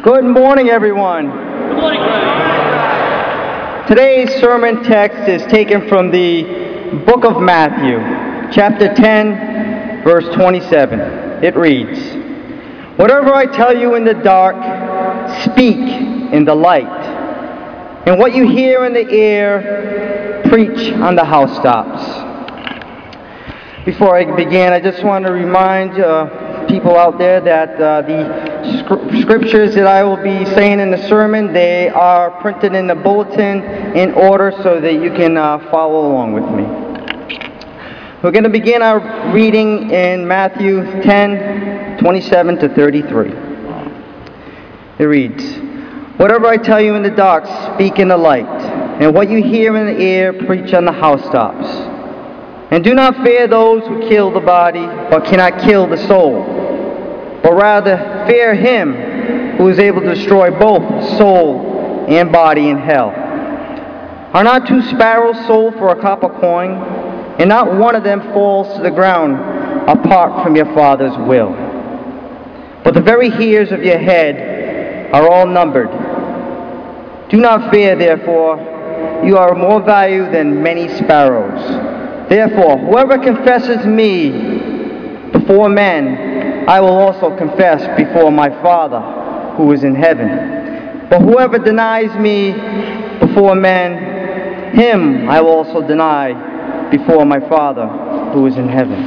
Good morning, everyone. Good morning, Today's sermon text is taken from the book of Matthew, chapter 10, verse 27. It reads, "Whatever I tell you in the dark, speak in the light. And what you hear in the air, preach on the housetops." Before I begin, I just want to remind people out there that the scriptures that I will be saying in the sermon, they are printed in the bulletin in order so that you can follow along with me. We're going to begin our reading in Matthew 10, 27 to 33. It reads, "Whatever I tell you in the dark, speak in the light, and what you hear in the air, preach on the housetops. And do not fear those who kill the body, but cannot kill the soul, but rather fear him who is able to destroy both soul and body in hell. Are not 2 sparrows sold for a copper coin, and not one of them falls to the ground apart from your Father's will? But the very hairs of your head are all numbered. Do not fear, therefore, you are more value than many sparrows. Therefore, whoever confesses me before men, I will also confess before my Father who is in heaven. But whoever denies me before men, him I will also deny before my Father who is in heaven."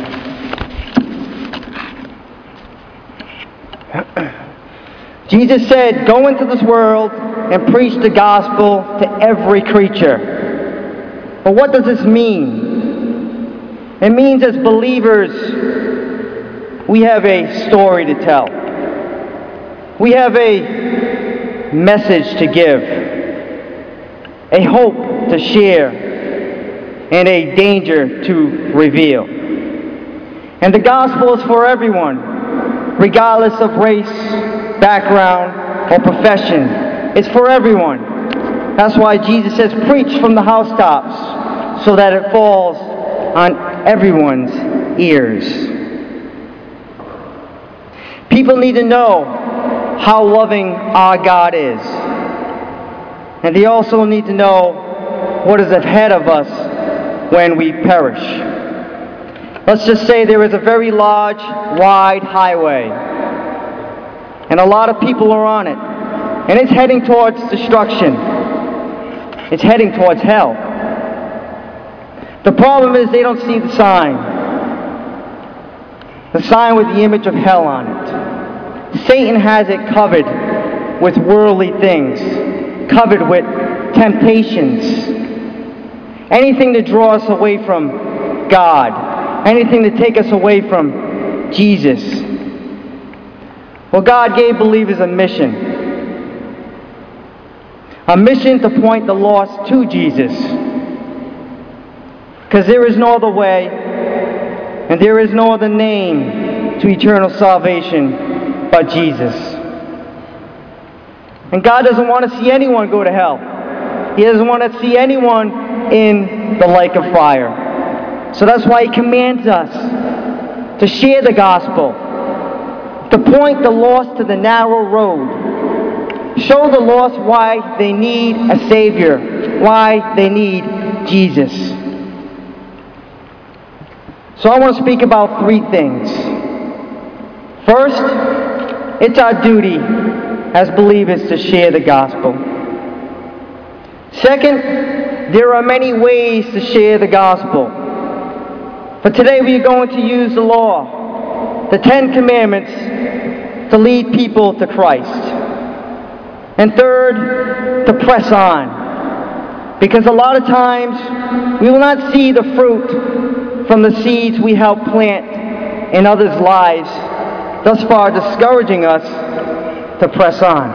Jesus said, "Go into this world and preach the gospel to every creature." But what does this mean? It means as believers, we have a story to tell. We have a message to give, a hope to share, and a danger to reveal. And the gospel is for everyone, regardless of race, background, or profession. It's for everyone. That's why Jesus says, preach from the housetops, so that it falls on everyone's ears. People need to know how loving our God is. And they also need to know what is ahead of us when we perish. Let's just say there is a very large, wide highway. And a lot of people are on it. And it's heading towards destruction. It's heading towards hell. The problem is they don't see the sign. The sign with the image of hell on it. Satan has it covered with worldly things, covered with temptations. Anything to draw us away from God. Anything to take us away from Jesus. Well, God gave believers a mission. A mission to point the lost to Jesus. Because there is no other way, and there is no other name to eternal salvation but Jesus. And God doesn't want to see anyone go to hell. He doesn't want to see anyone in the lake of fire. So that's why He commands us to share the gospel, to point the lost to the narrow road, show the lost why they need a Savior, why they need Jesus. So I want to speak about 3 things. First, it's our duty as believers to share the gospel. Second, there are many ways to share the gospel. But today we are going to use the law, the 10 commandments, to lead people to Christ. And third, to press on. Because a lot of times we will not see the fruit from the seeds we help plant in others' lives, thus far discouraging us to press on.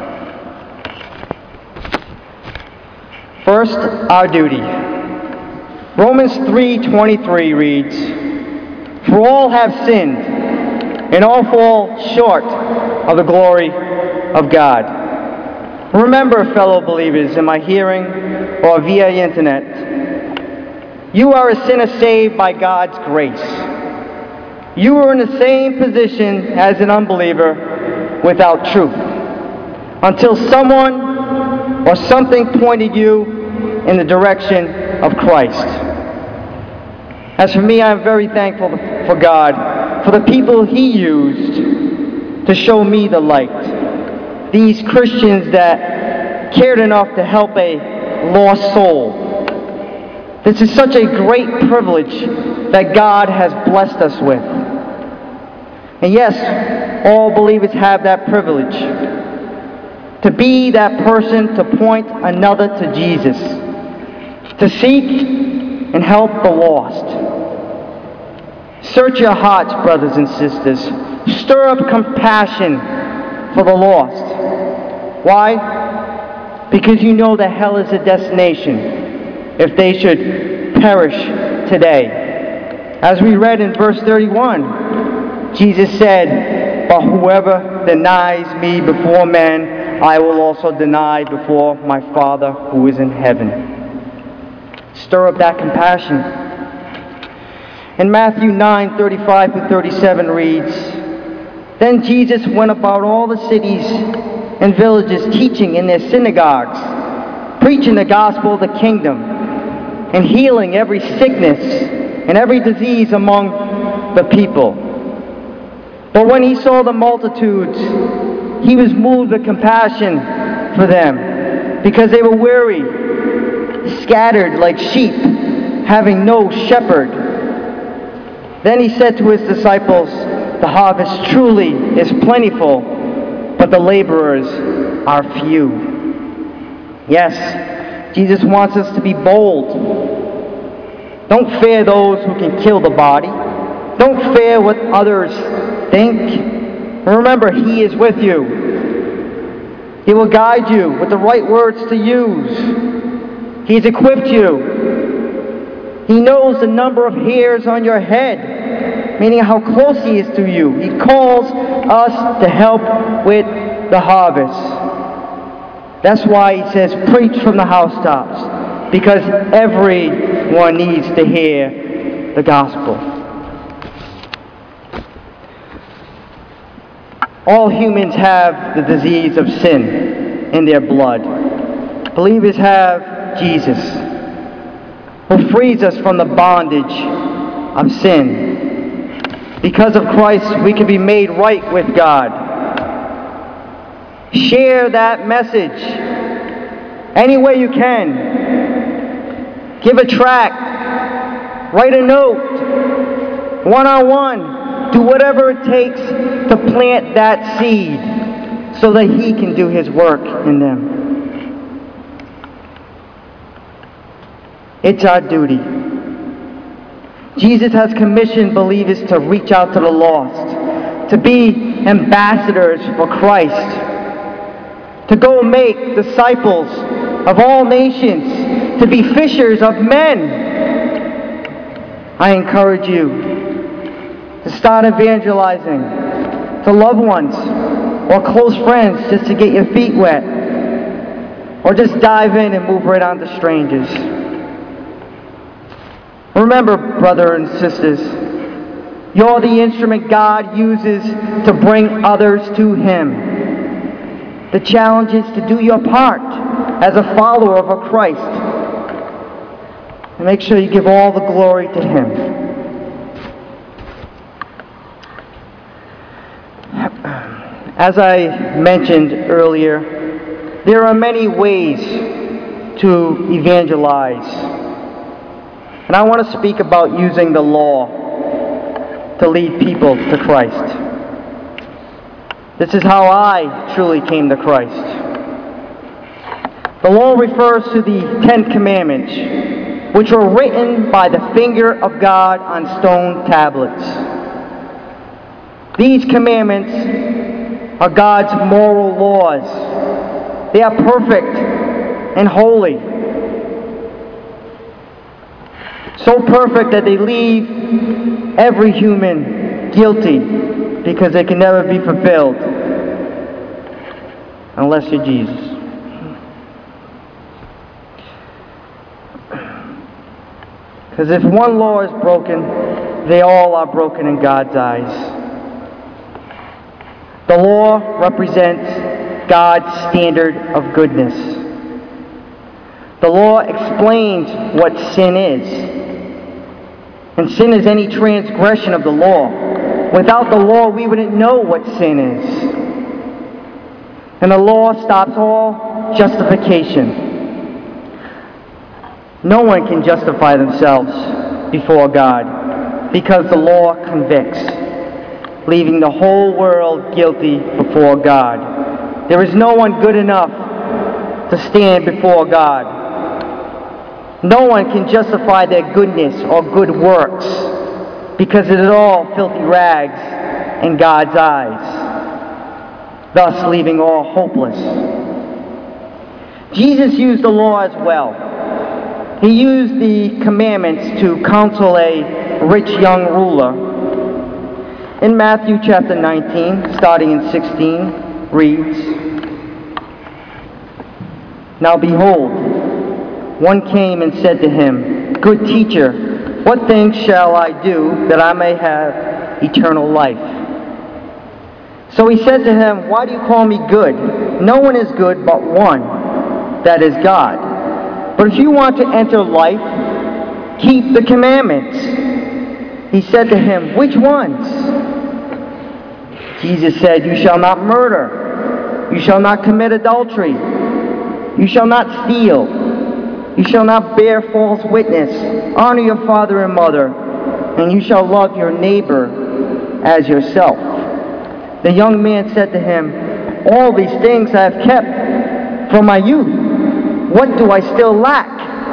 First, our duty. Romans 3:23 reads, "For all have sinned, and all fall short of the glory of God." Remember, fellow believers, in my hearing or via the internet, you are a sinner saved by God's grace. You are in the same position as an unbeliever without truth. until someone or something pointed you in the direction of Christ. As for me, I'm very thankful for God, for the people He used to show me the light. These Christians that cared enough to help a lost soul. This is such a great privilege that God has blessed us with. And yes, all believers have that privilege. To be that person to point another to Jesus. To seek and help the lost. Search your hearts, brothers and sisters. Stir up compassion for the lost. Why? Because you know that hell is a destination if they should perish today. As we read in verse 31, Jesus said, "But whoever denies me before men, I will also deny before my Father who is in heaven." Stir up that compassion. In Matthew 9:35-37 reads, "Then Jesus went about all the cities and villages, teaching in their synagogues, preaching the gospel of the kingdom, and healing every sickness and every disease among the people. But when he saw the multitudes, he was moved with compassion for them, because they were weary, scattered like sheep, having no shepherd. Then he said to his disciples, 'The harvest truly is plentiful, but the laborers are few.'" Yes, Jesus wants us to be bold. Don't fear those who can kill the body. Don't fear what others think. Remember, He is with you. He will guide you with the right words to use. He's equipped you. He knows the number of hairs on your head, meaning how close He is to you. He calls us to help with the harvest. That's why He says, preach from the housetops, because everyone needs to hear the gospel. All humans have the disease of sin in their blood. Believers have Jesus, who frees us from the bondage of sin. Because of Christ, we can be made right with God. Share that message any way you can. Give a tract, write a note, one-on-one. Do whatever it takes to plant that seed so that He can do His work in them. It's our duty. Jesus has commissioned believers to reach out to the lost, to be ambassadors for Christ, to go make disciples of all nations, to be fishers of men. I encourage you to start evangelizing to loved ones or close friends just to get your feet wet, or just dive in and move right on to strangers. Remember, brothers and sisters, you're the instrument God uses to bring others to Him. The challenge is to do your part as a follower of Christ, and make sure you give all the glory to Him. As I mentioned earlier, there are many ways to evangelize. And I want to speak about using the law to lead people to Christ. This is how I truly came to Christ. The law refers to the 10 Commandments, which were written by the finger of God on stone tablets. These commandments are God's moral laws. They are perfect and holy. So perfect that they leave every human guilty, because they can never be fulfilled unless you're Jesus. Because if one law is broken, they all are broken in God's eyes. The law represents God's standard of goodness. The law explains what sin is. And sin is any transgression of the law. Without the law, we wouldn't know what sin is. And the law stops all justification. No one can justify themselves before God because the law convicts, leaving the whole world guilty before God. There is no one good enough to stand before God. No one can justify their goodness or good works because it is all filthy rags in God's eyes, thus leaving all hopeless. Jesus used the law as well. He used the commandments to counsel a rich young ruler. In Matthew chapter 19, starting in 16, reads, "Now behold, one came and said to him, 'Good teacher, what things shall I do that I may have eternal life?' So he said to him, 'Why do you call me good? No one is good but one, that is God. But if you want to enter life, keep the commandments.' He said to him, 'Which ones?' Jesus said, 'You shall not murder. You shall not commit adultery. You shall not steal. You shall not bear false witness. Honor your father and mother. And you shall love your neighbor as yourself.' The young man said to him, 'All these things I have kept from my youth. What do I still lack?'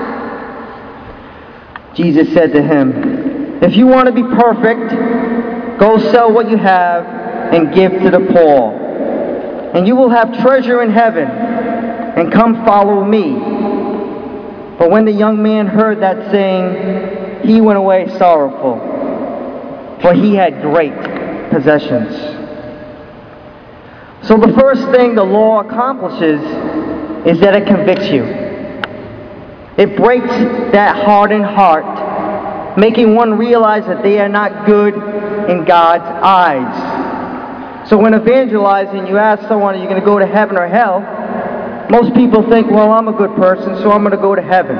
Jesus said to him, 'If you want to be perfect, go sell what you have and give to the poor, and you will have treasure in heaven, and come follow me.' But when the young man heard that saying, he went away sorrowful, for he had great possessions." So the first thing the law accomplishes is that it convicts you. It breaks that hardened heart, making one realize that they are not good in God's eyes. So when evangelizing, you ask someone, are you going to go to heaven or hell? Most people think, well, I'm a good person, so I'm going to go to heaven.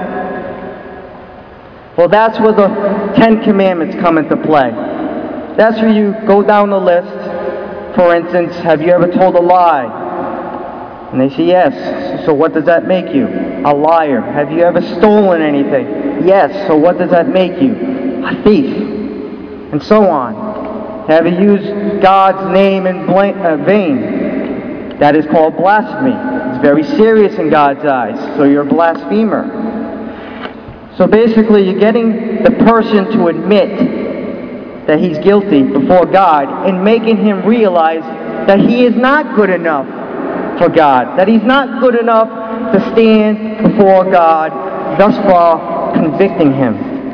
Well, that's where the 10 Commandments come into play. That's where you go down the list. For instance, have you ever told a lie? And they say, yes. So what does that make you? A liar. Have you ever stolen anything? Yes. So what does that make you? A thief. And so on. Have you used God's name in vain? That is called blasphemy. It's very serious in God's eyes, so you're a blasphemer. So basically, you're getting the person to admit that he's guilty before God and making him realize that he is not good enough for God, that he's not good enough to stand before God, thus far convicting him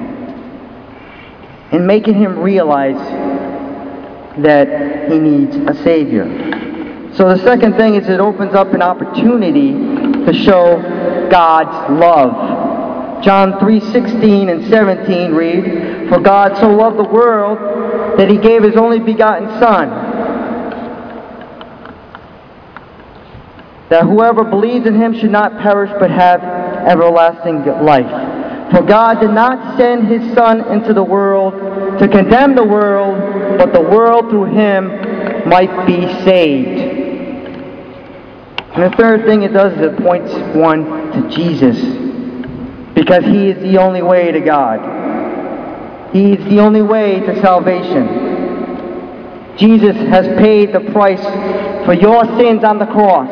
and making him realize that he needs a Savior. So the second thing is it opens up an opportunity to show God's love. John 3:16 and 17 read, "For God so loved the world that he gave his only begotten Son, that whoever believes in him should not perish but have everlasting life. For God did not send his Son into the world to condemn the world, but the world through him might be saved." And the third thing it does is it points one to Jesus, because he is the only way to God. He is the only way to salvation. Jesus has paid the price for your sins on the cross.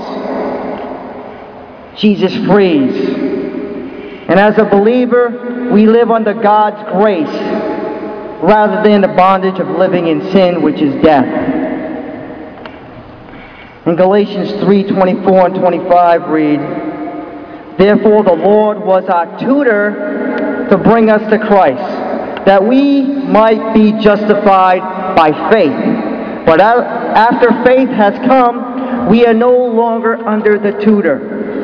Jesus frees. And as a believer, we live under God's grace rather than the bondage of living in sin, which is death. In Galatians 3:24 and 25 read, "Therefore the Lord was our tutor to bring us to Christ, that we might be justified by faith. But after faith has come, we are no longer under the tutor."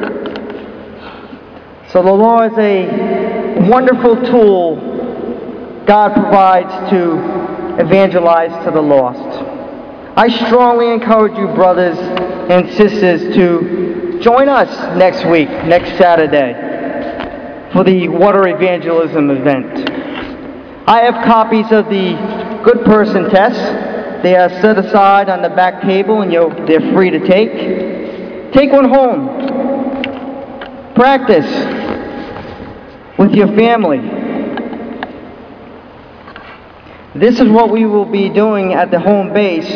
So the law is a wonderful tool God provides to evangelize to the lost. I strongly encourage you, brothers and sisters to join us next week, next Saturday, for the water evangelism event. I have copies of the Good Person tests. They are set aside on the back table and they're free to take. Take one home. Practice with your family. This is what we will be doing at the home base.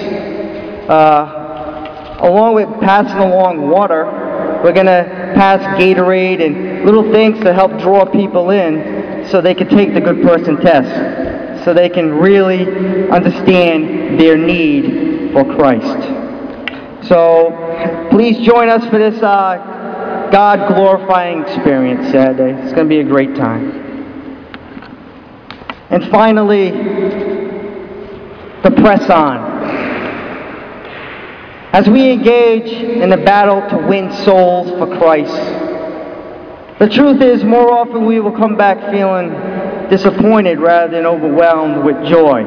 Along with passing along water, we're going to pass Gatorade and little things to help draw people in so they can take the Good Person test, so they can really understand their need for Christ. So please join us for this God-glorifying experience Saturday. It's going to be a great time. And finally, the press on. As we engage in the battle to win souls for Christ, the truth is more often we will come back feeling disappointed rather than overwhelmed with joy.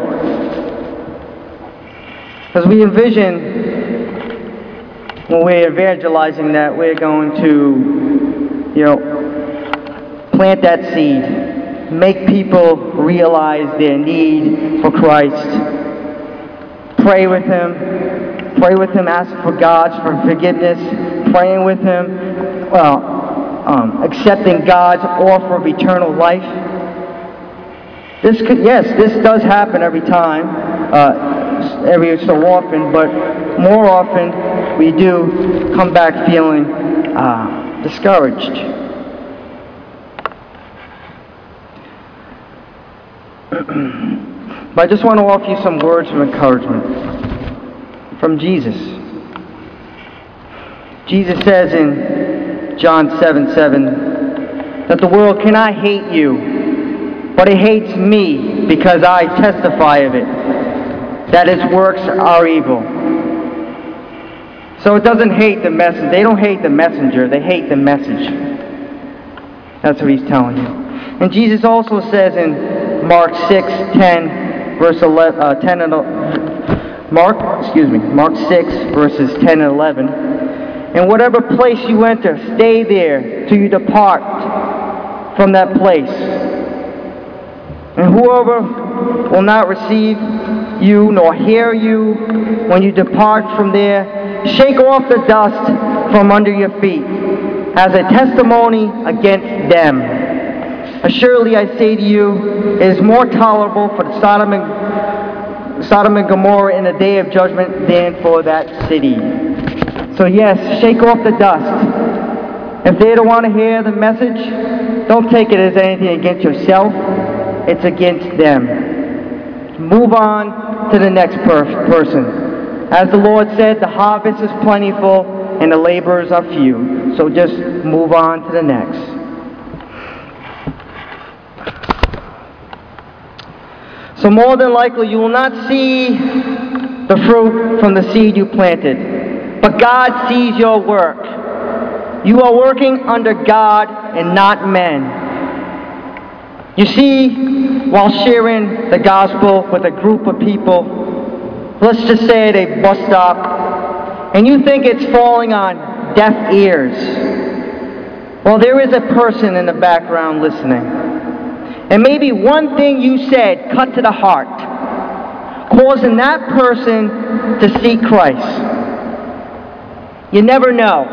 As we envision when we're evangelizing that we're going to, plant that seed, make people realize their need for Christ, pray with Him, ask for God's forgiveness, praying with Him, accepting God's offer of eternal life. This does happen every time, every so often, but more often we do come back feeling discouraged. But I just want to offer you some words of encouragement from Jesus. Jesus says in John 7:7 that the world cannot hate you, but it hates me because I testify of it, that its works are evil. So it doesn't hate the message. They don't hate the messenger. They hate the message. That's what He's telling you. And Jesus also says in Mark 6:10, verse 11, 10 and Mark 6, verses 10 and 11. In whatever place you enter, stay there till you depart from that place. And whoever will not receive you nor hear you when you depart from there, shake off the dust from under your feet as a testimony against them. Assuredly I say to you, it is more tolerable for Sodom and Gomorrah in the day of judgment than for that city. So yes, shake off the dust. If they don't want to hear the message, don't take it as anything against yourself. It's against them. Move on to the next person. As the Lord said, the harvest is plentiful and the laborers are few. So just move on to the next. So more than likely you will not see the fruit from the seed you planted. But God sees your work. You are working under God and not men. You see, while sharing the gospel with a group of people, let's just say at a bus stop, and you think it's falling on deaf ears, well, there is a person in the background listening. And maybe one thing you said cut to the heart, causing that person to seek Christ. You never know.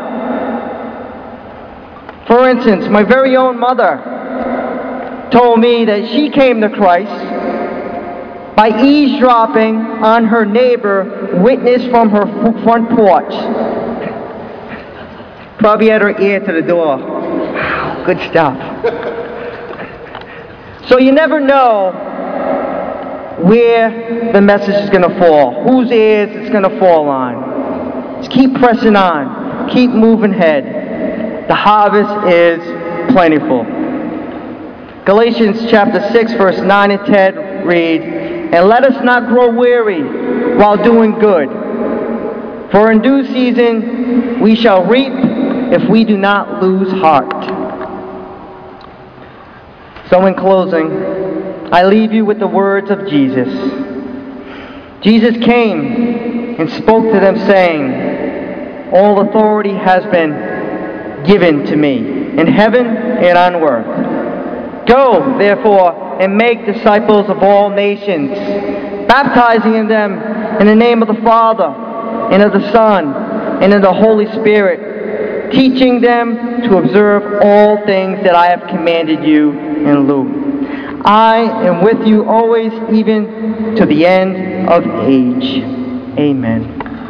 For instance, my very own mother told me that she came to Christ by eavesdropping on her neighbor witness from her front porch. Probably had her ear to the door. Good stuff. So you never know where the message is going to fall, whose ears it's going to fall on. Just keep pressing on. Keep moving ahead. The harvest is plentiful. Galatians chapter 6, verse 9 and 10 read, and let us not grow weary while doing good. For in due season we shall reap if we do not lose heart. So in closing, I leave you with the words of Jesus. Jesus came and spoke to them saying, all authority has been given to me, in heaven and on earth. Go, therefore, and make disciples of all nations, baptizing them in the name of the Father, and of the Son, and of the Holy Spirit, teaching them to observe all things that I have commanded you in Luke. I am with you always, even to the end of age. Amen.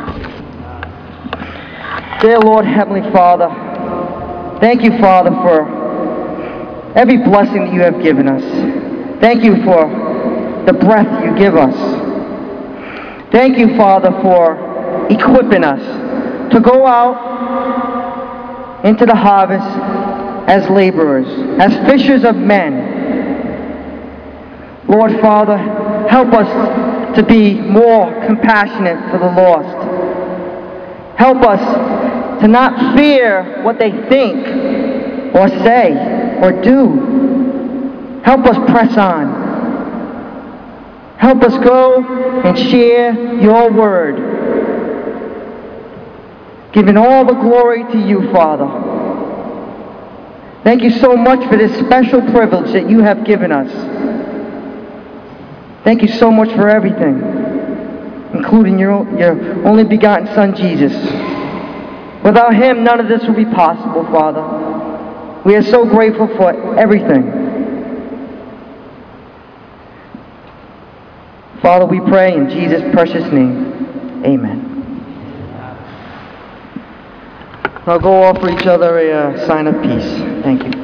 Dear Lord, Heavenly Father, thank you, Father, for every blessing that you have given us. Thank you for the breath you give us. Thank you, Father, for equipping us to go out into the harvest as laborers, as fishers of men. Lord, Father, help us to be more compassionate for the lost. Help us to not fear what they think or say or do. Help us press on. Help us go and share your word, giving all the glory to you, Father. Thank you so much for this special privilege that you have given us. Thank you so much for everything, including your only begotten Son, Jesus. Without him, none of this would be possible, Father. We are so grateful for everything. Father, we pray in Jesus' precious name. Amen. I'll go offer each other a sign of peace. Thank you.